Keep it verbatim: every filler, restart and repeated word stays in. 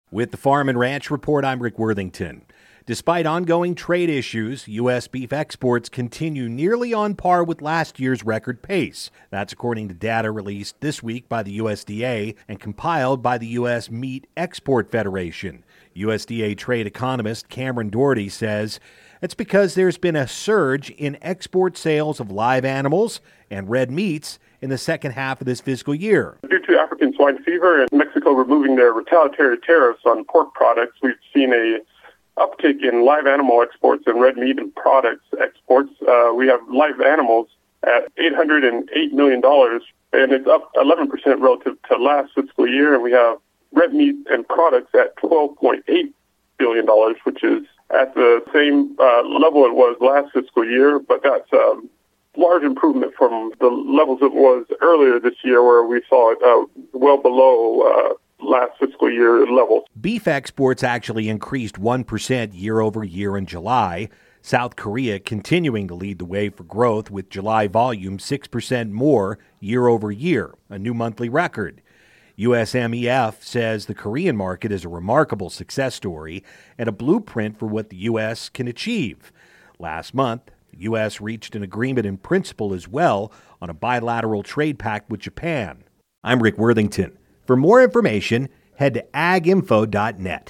With the Farm and Ranch Report, I'm Rick Worthington. Despite ongoing trade issues, U S beef exports continue nearly on par with last year's record pace. That's according to data released this week by the U S D A and compiled by the U S Meat Export Federation. U S D A trade economist Cameron Doherty says it's because there's been a surge in export sales of live animals and red meats in the second half of this fiscal year. Due to African swine fever and Mexico removing their retaliatory tariffs on pork products, we've seen a uptick in live animal exports and red meat and products exports. Uh, we have live animals at eight hundred eight million dollars, and it's up eleven percent relative to last fiscal year. And we have red meat and products at twelve point eight billion dollars, which is at the same uh, level it was last fiscal year, but that's a um, large improvement from the levels it was earlier this year, where we saw it uh, well below uh, last fiscal year levels. Beef exports actually increased one percent year over year in July. South Korea continuing to lead the way for growth, with July volume six percent more year over year, a new monthly record. U S M E F says the Korean market is a remarkable success story and a blueprint for what the U S can achieve. Last month, the U S reached an agreement in principle as well on a bilateral trade pact with Japan. I'm Rick Worthington. For more information, head to ag info dot net.